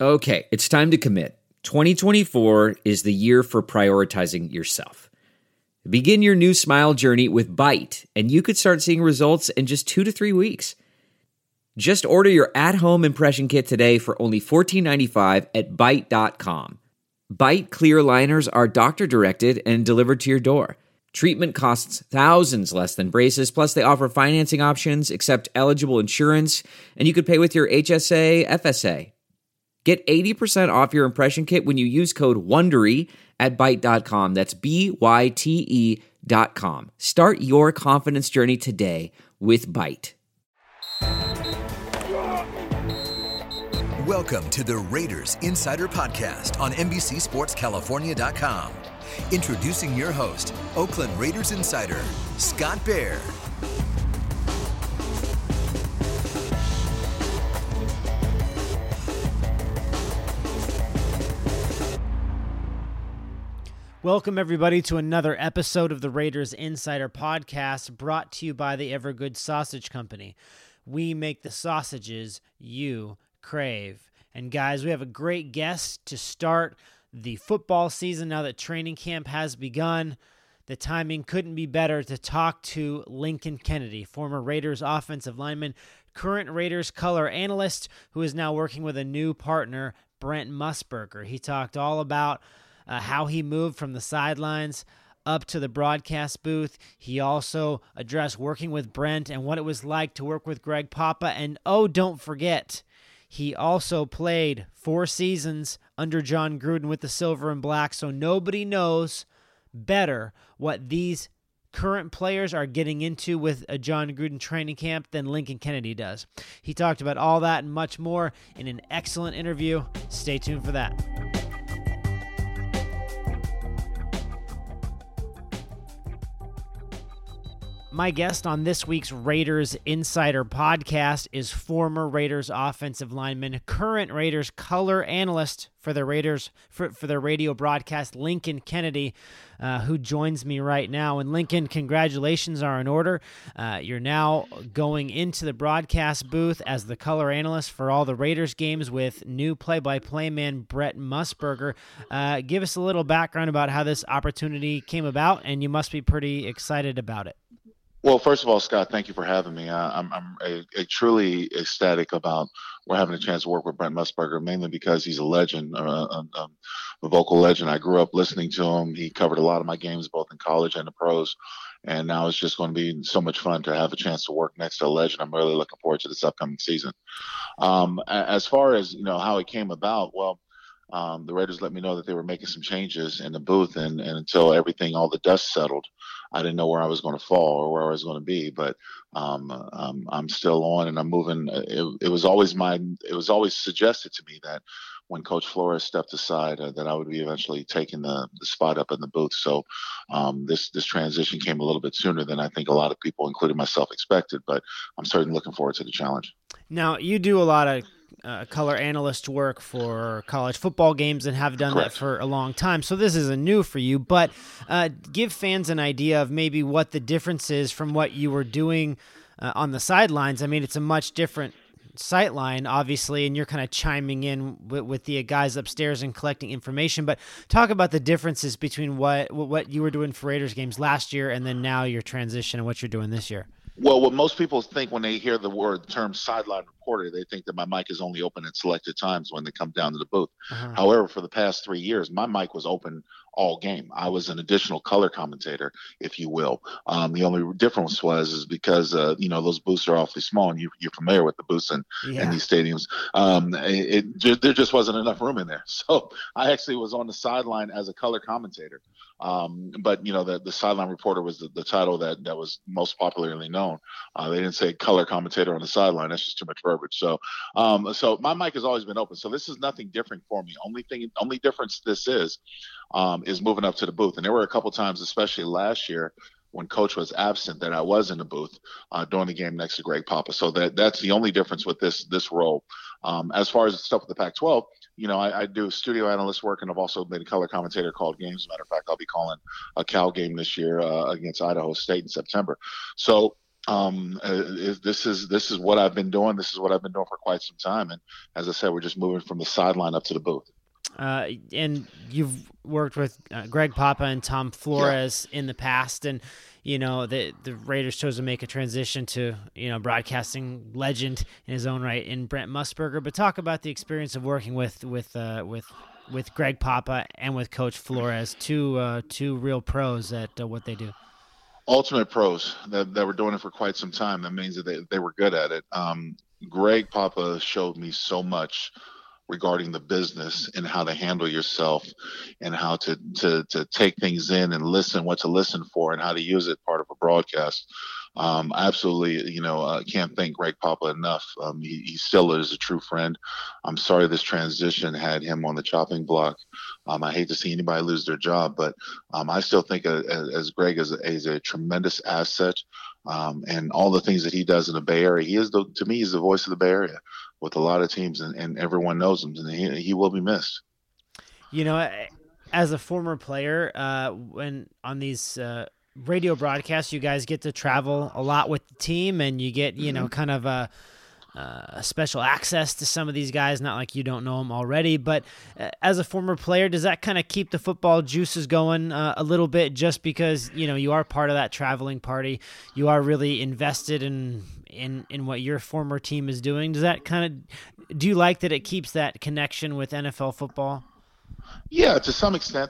Okay, it's time to commit. 2024 is the year for prioritizing yourself. Begin your new smile journey with Byte, and you could start seeing results in just 2 to 3 weeks. Just order your at-home impression kit today for only $14.95 at Byte.com. Byte clear liners are doctor-directed and delivered to your door. Treatment costs thousands less than braces, plus they offer financing options, accept eligible insurance, and you could pay with your HSA, FSA. Get 80% off your impression kit when you use code WONDERY at Byte.com. That's BYTE.com. Start your confidence journey today with Byte. Welcome to the Raiders Insider Podcast on NBCSportsCalifornia.com. Introducing your host, Oakland Raiders Insider, Scott Bair. Welcome, everybody, to another episode of the Raiders Insider Podcast, brought to you by the Evergood Sausage Company. We make the sausages you crave. And guys, we have a great guest to start the football season now that training camp has begun. The timing couldn't be better to talk to Lincoln Kennedy, former Raiders offensive lineman, current Raiders color analyst, who is now working with a new partner, Brent Musburger. He talked all about how he moved from the sidelines up to the broadcast booth. He also addressed working with Brent and what it was like to work with Greg Papa. And oh, don't forget, he also played 4 seasons under John Gruden with the Silver and Black, so nobody knows better what these current players are getting into with a John Gruden training camp than Lincoln Kennedy does. He talked about all that and much more in an excellent interview. Stay tuned for that. My guest on this week's Raiders Insider Podcast is former Raiders offensive lineman, current Raiders color analyst for the Raiders for their radio broadcast, Lincoln Kennedy, who joins me right now. And Lincoln, congratulations are in order. You're now going into the broadcast booth as the color analyst for all the Raiders games with new play-by-play man Brent Musburger. Give us a little background about how this opportunity came about, and you must be pretty excited about it. Well, first of all, Scott, thank you for having me. I'm truly ecstatic about we're having a chance to work with Brent Musburger, mainly because he's a legend, a vocal legend. I grew up listening to him. He covered a lot of my games, both in college and the pros. And now it's just going to be so much fun to have a chance to work next to a legend. I'm really looking forward to this upcoming season. As far as, how it came about, well, the Raiders let me know that they were making some changes in the booth, and until all the dust settled, I didn't know where I was going to fall or where I was going to be. But I'm still on, and I'm moving. It was always suggested to me that when Coach Flores stepped aside, that I would be eventually taking the spot up in the booth. So this transition came a little bit sooner than I think a lot of people, including myself, expected. But I'm certainly looking forward to the challenge. Now, you do a lot of color analyst work for college football games and have done Correct. that for a long time. So this isn't new for you, but give fans an idea of maybe what the difference is from what you were doing on the sidelines. I mean, it's a much different sight line, obviously, and you're kind of chiming in with the guys upstairs and collecting information, but talk about the differences between what you were doing for Raiders games last year and then now your transition and what you're doing this year. Well, what most people think when they hear the term sideline reporter, they think that my mic is only open at selected times when they come down to the booth. Uh-huh. However, for the past 3 years, my mic was open all game. I was an additional color commentator, if you will. The only difference was because those booths are awfully small, and you're familiar with the booths in these stadiums. There just wasn't enough room in there, so I actually was on the sideline as a color commentator. But the sideline reporter was the title that was most popularly known. They didn't say color commentator on the sideline. That's just too much verbiage. So my mic has always been open. So this is nothing different for me. Only difference this is moving up to the booth. And there were a couple times, especially last year, when Coach was absent, that I was in the booth during the game next to Greg Papa. So that's the only difference with this role. As far as the stuff with the Pac-12, I do studio analyst work, and I've also been a color commentator, called games. As a matter of fact, I'll be calling a Cal game this year against Idaho State in September. So This is what I've been doing. This is what I've been doing for quite some time. And as I said, we're just moving from the sideline up to the booth. And you've worked with Greg Papa and Tom Flores in the past, and the Raiders chose to make a transition to broadcasting legend in his own right in Brent Musburger. But talk about the experience of working with Greg Papa and with Coach Flores, two real pros at what they do. Ultimate pros that were doing it for quite some time. That means that they were good at it. Greg Papa showed me so much regarding the business and how to handle yourself and how to take things in and listen, what to listen for, and how to use it part of a broadcast. Absolutely, can't thank Greg Papa enough. He still is a true friend. I'm sorry this transition had him on the chopping block. I hate to see anybody lose their job, but I still think as Greg is a tremendous asset. And all the things that he does in the Bay Area, to me, he's the voice of the Bay Area with a lot of teams, and everyone knows him, and he will be missed. As a former player, when on these radio broadcasts, you guys get to travel a lot with the team, and you get kind of a special access to some of these guys. Not like you don't know them already, but as a former player, does that kind of keep the football juices going a little bit? Just because you are part of that traveling party, you are really invested in what your former team is doing. Does that do you like that it keeps that connection with NFL football? Yeah, to some extent,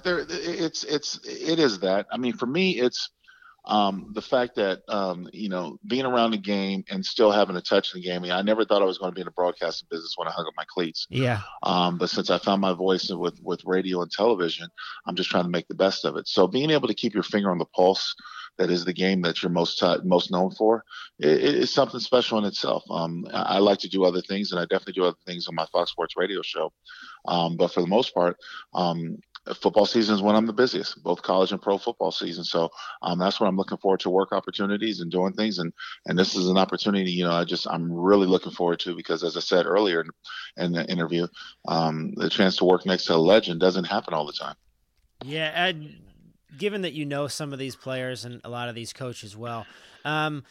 it is that. I mean, for me, it's the fact that being around the game and still having a touch in the game. I mean, I never thought I was going to be in the broadcasting business when I hung up my cleats. Yeah. But since I found my voice with radio and television, I'm just trying to make the best of it. So being able to keep your finger on the pulse, that is the game that you're most known for, is something special in itself. I like to do other things, and I definitely do other things on my Fox Sports radio show. But for the most part, football season is when I'm the busiest, both college and pro football season. So that's when I'm looking forward to work opportunities and doing things. And this is an opportunity, I'm really looking forward to, because as I said earlier in the interview, the chance to work next to a legend doesn't happen all the time. Yeah. Given that some of these players and a lot of these coaches well, I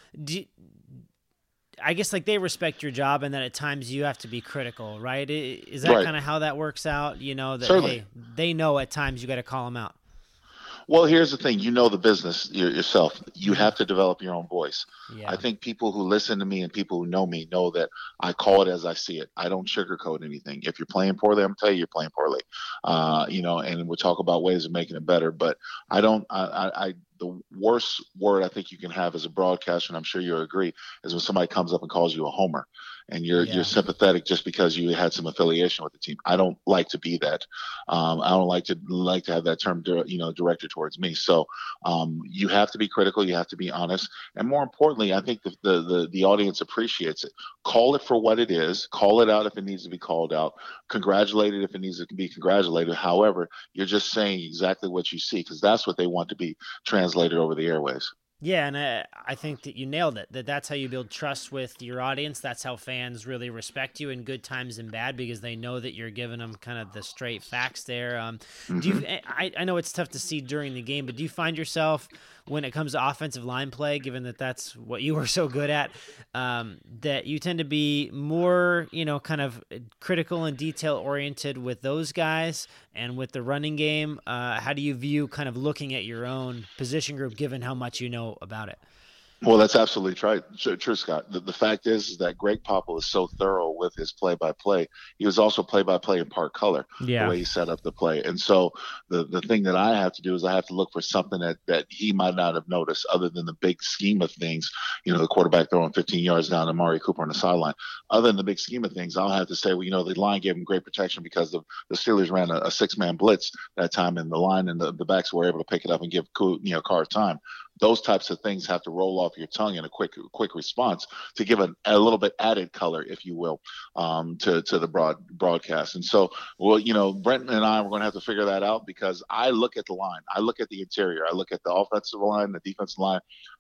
guess they respect your job, and that at times you have to be critical, right? Is that kind of how that works out? That Certainly. They know at times you got to call them out. Well, here's the thing. The business yourself. You have to develop your own voice. Yeah. I think people who listen to me and people who know me know that I call it as I see it. I don't sugarcoat anything. If you're playing poorly, I'm going to tell you you're playing poorly. And we'll talk about ways of making it better. But the worst word I think you can have as a broadcaster, and I'm sure you'll agree, is when somebody comes up and calls you a homer, and you're sympathetic just because you had some affiliation with the team. I don't like to be that. I don't like to have that term, directed towards me. So you have to be critical. You have to be honest, and more importantly, I think the audience appreciates it. Call it for what it is. Call it out if it needs to be called out. Congratulate it if it needs to be congratulated. However, you're just saying exactly what you see, because that's what they want to be translated over the airwaves. Yeah, and I think that you nailed it. That's how you build trust with your audience. That's how fans really respect you in good times and bad, because they know that you're giving them kind of the straight facts there. I know it's tough to see during the game, but do you find yourself, when it comes to offensive line play, given that that's what you were so good at, that you tend to be more, kind of critical and detail-oriented with those guys and with the running game? How do you view kind of looking at your own position group, given how much you know about it? Well, that's absolutely true, Scott. The fact is that Greg Papa is so thorough with his play-by-play. He was also play-by-play in part color, the way he set up the play. And so the thing that I have to do is I have to look for something that he might not have noticed, other than the big scheme of things, the quarterback throwing 15 yards down to Amari Cooper on the sideline. Other than the big scheme of things, I'll have to say, the line gave him great protection because the Steelers ran a six-man blitz that time, and the line and the backs were able to pick it up and give Carr time. Those types of things have to roll off your tongue in a quick response to give a little bit added color, if you will, to the broadcast. And so, Brent and I, we're going to have to figure that out, because I look at the line. I look at the interior. I look at the offensive line, the defensive line.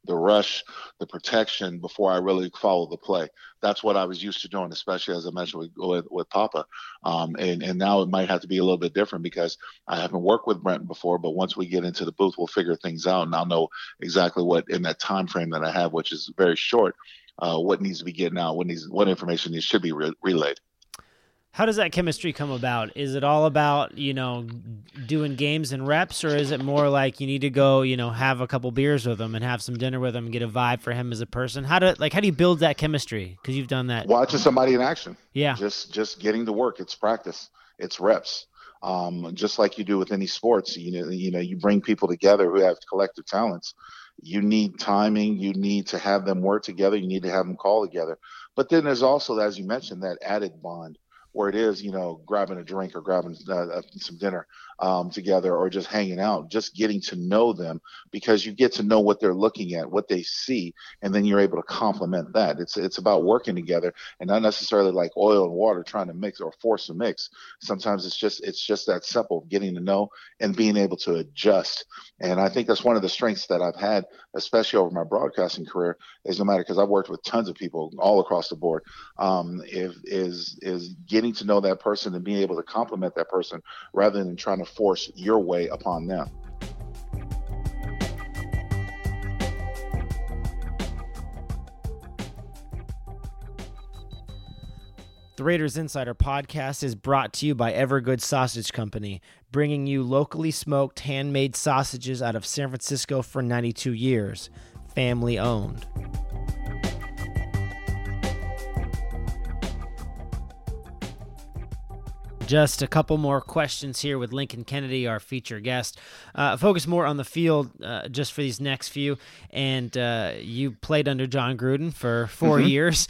the rush, the protection before I really follow the play. That's what I was used to doing, especially as I mentioned with Papa. And now it might have to be a little bit different because I haven't worked with Brent before, but once we get into the booth, we'll figure things out and I'll know exactly what in that time frame that I have, which is very short, what needs to be getting out, what information should be relayed. How does that chemistry come about? Is it all about, doing games and reps, or is it more like you need to go, have a couple beers with him and have some dinner with him and get a vibe for him as a person? How do you build that chemistry? Because you've done that. Watching somebody in action. Yeah. Just getting to work. It's practice. It's reps. Just like you do with any sports, you bring people together who have collective talents. You need timing. You need to have them work together. You need to have them call together. But then there's also, as you mentioned, that added bond where it is, grabbing a drink or grabbing some dinner together or just hanging out, just getting to know them because you get to know what they're looking at, what they see, and then you're able to complement that. It's about working together and not necessarily like oil and water trying to mix or force a mix. Sometimes it's just that simple, getting to know and being able to adjust. And I think that's one of the strengths that I've had, especially over my broadcasting career, is no matter, because I've worked with tons of people all across the board, is getting to know that person and being able to compliment that person rather than trying to force your way upon them. The Raiders Insider Podcast is brought to you by Evergood Sausage Company, bringing you locally smoked, handmade sausages out of San Francisco for 92 years. Family owned. Just a couple more questions here with Lincoln Kennedy, our feature guest. Focus more on the field just for these next few. And you played under John Gruden for 4 years.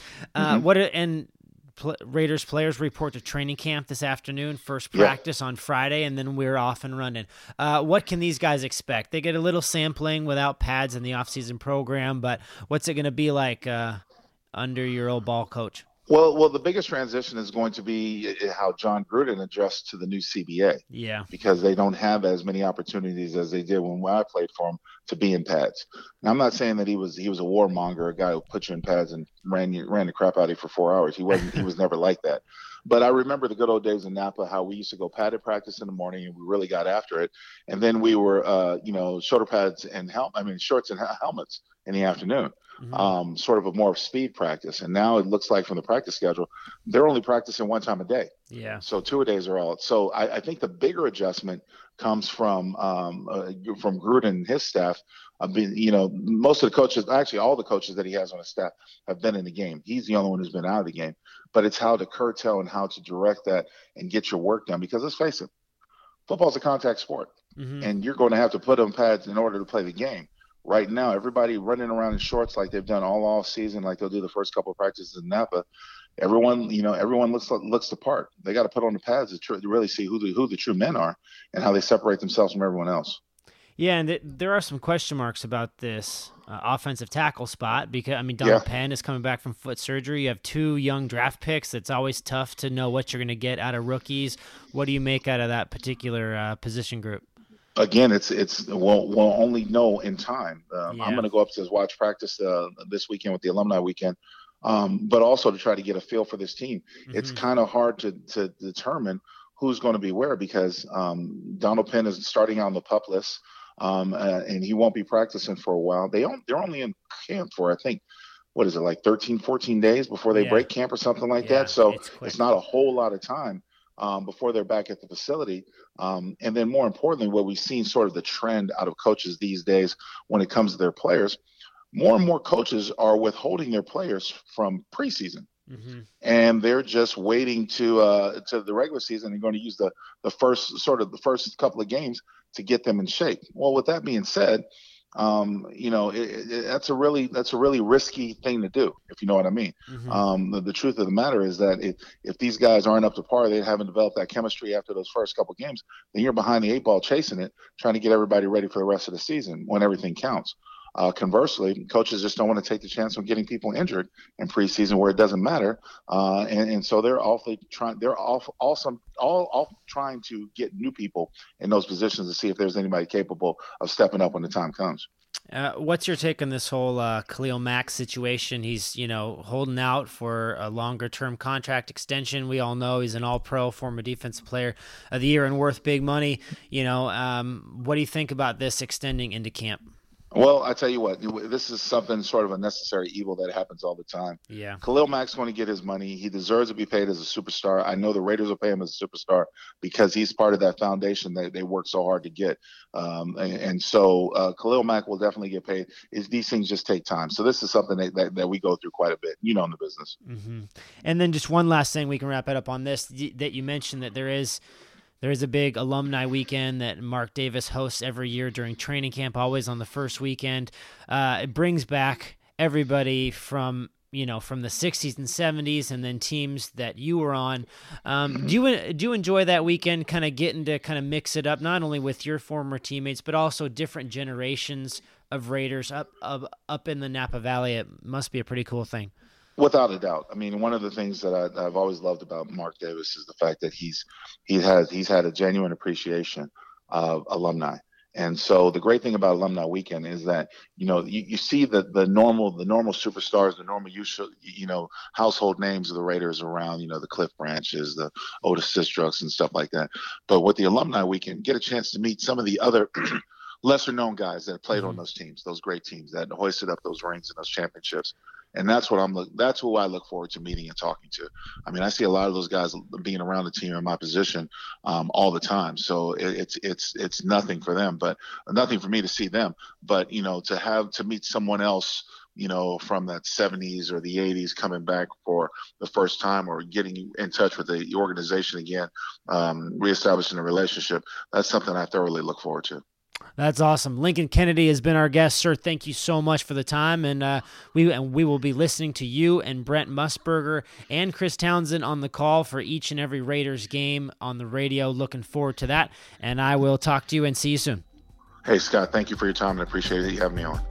Raiders players report to training camp this afternoon, first practice on Friday, and then we're off and running. What can these guys expect? They get a little sampling without pads in the offseason program, but what's it going to be like under your old ball coach? Well, the biggest transition is going to be how John Gruden adjusts to the new CBA. Yeah. Because they don't have as many opportunities as they did when I played for him to be in pads. Now, I'm not saying that he was a warmonger, a guy who put you in pads and ran the crap out of you for 4 hours. He was never like that. But I remember the good old days in Napa, how we used to go padded practice in the morning and we really got after it. And then we were, shoulder pads and shorts and helmets in the afternoon. Mm-hmm. Sort of a more speed practice. And now it looks like from the practice schedule, they're only practicing one time a day. Yeah. So 2 a days are all. So I think the bigger adjustment comes from Gruden and his staff. Most of the coaches, actually all the coaches that he has on his staff have been in the game. He's the only one who's been out of the game. But it's how to curtail and how to direct that and get your work done. Because let's face it, football's a contact sport. Mm-hmm. And you're going to have to put on pads in order to play the game. Right now, everybody running around in shorts like they've done all off season, like they'll do the first couple of practices in Napa. Everyone looks the part. They got to put on the pads to really see who the true men are and how they separate themselves from everyone else. Yeah, and there are some question marks about this offensive tackle spot because, Donald Penn is coming back from foot surgery. You have 2 young draft picks. It's always tough to know what you're going to get out of rookies. What do you make out of that particular position group? Again, we'll only know in time. I'm going to go up to watch practice this weekend with the alumni weekend, but also to try to get a feel for this team. Mm-hmm. It's kind of hard to determine who's going to be where because Donald Penn is starting on the PUP list, and he won't be practicing for a while. They're only in camp for, I think, what is it, like 13, 14 days before they break camp or something like that. So it's not a whole lot of time before they're back at the facility. And then more importantly, what we've seen sort of the trend out of coaches these days when it comes to their players, more and more coaches are withholding their players from preseason. Mm-hmm. And they're just waiting to the regular season and going to use the first couple of games to get them in shape. Well, with that being said, that's a really risky thing to do, if you know what I mean. Mm-hmm. The truth of the matter is that if these guys aren't up to par, they haven't developed that chemistry after those first couple games, then you're behind the 8 ball chasing it, trying to get everybody ready for the rest of the season when everything counts. Conversely, coaches just don't want to take the chance of getting people injured in preseason where it doesn't matter, and so they're trying to get new people in those positions to see if there's anybody capable of stepping up when the time comes. What's your take on this whole Khalil Mack situation? He's, holding out for a longer-term contract extension. We all know he's an all-pro, former defensive player of the year and worth big money. What do you think about this extending into camp? Well, I tell you what, this is something sort of a necessary evil that happens all the time. Yeah. Khalil Mack's going to get his money. He deserves to be paid as a superstar. I know the Raiders will pay him as a superstar because he's part of that foundation that they work so hard to get. So Khalil Mack will definitely get paid. These things just take time. So this is something that we go through quite a bit, in the business. Mm-hmm. And then just one last thing, we can wrap it up on this, that you mentioned that there is a big alumni weekend that Mark Davis hosts every year during training camp, always on the first weekend. It brings back everybody from the 60s and 70s, and then teams that you were on. Do you enjoy that weekend, kind of getting to kind of mix it up, not only with your former teammates, but also different generations of Raiders up in the Napa Valley? It must be a pretty cool thing. Without a doubt. I mean, one of the things that I've always loved about Mark Davis is the fact that he's had a genuine appreciation of alumni. And so the great thing about Alumni Weekend is that, you see the normal superstars, the normal, household names of the Raiders around, the Cliff Branches, the Otis Sistrux and stuff like that. But with the Alumni Weekend, get a chance to meet some of the other lesser known guys that played on those teams, those great teams that hoisted up those rings and those championships. And that's who I look forward to meeting and talking to. I mean, I see a lot of those guys being around the team in my position all the time. So it's nothing for them, but nothing for me to see them. But, to meet someone else, from that 70s or the 80s coming back for the first time or getting in touch with the organization again, reestablishing a relationship, that's something I thoroughly look forward to. That's awesome. Lincoln Kennedy has been our guest, sir. Thank you so much for the time, and we will be listening to you and Brent Musburger and Chris Townsend on the call for each and every Raiders game on the radio. Looking forward to that, and I will talk to you and see you soon. Hey, Scott, thank you for your time, and I appreciate you having me on.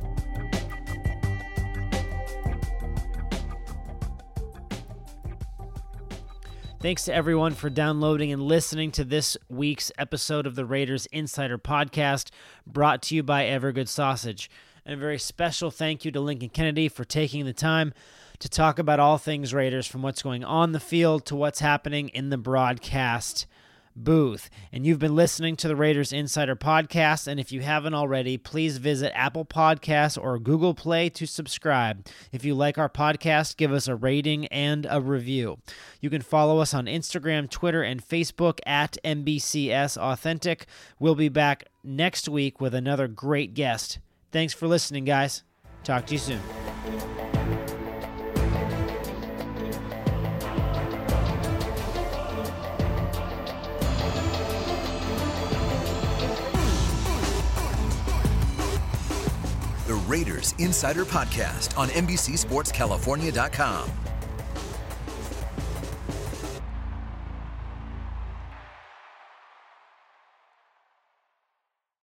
Thanks to everyone for downloading and listening to this week's episode of the Raiders Insider Podcast, brought to you by Evergood Sausage. And a very special thank you to Lincoln Kennedy for taking the time to talk about all things Raiders, from what's going on the field to what's happening in the broadcast booth. And you've been listening to the Raiders Insider Podcast, and if you haven't already, please visit Apple Podcasts or Google Play to subscribe. If you like our podcast, give us a rating and a review. You can follow us on Instagram, Twitter, and Facebook at MBCS Authentic. We'll be back next week with another great guest. Thanks for listening, guys. Talk to you soon. The Raiders Insider Podcast on NBCSportsCalifornia.com.